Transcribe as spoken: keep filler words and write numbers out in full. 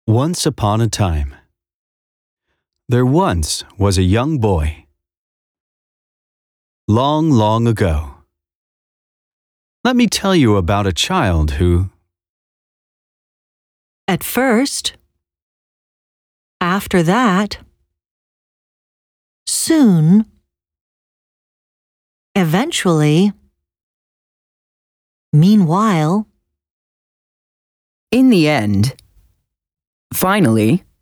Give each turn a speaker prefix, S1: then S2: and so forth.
S1: Once upon a time, there once was a young boy. Long, long ago. Let me tell you about a child who,
S2: At first, after that, soon, eventually, meanwhile,
S3: In the end. Finally.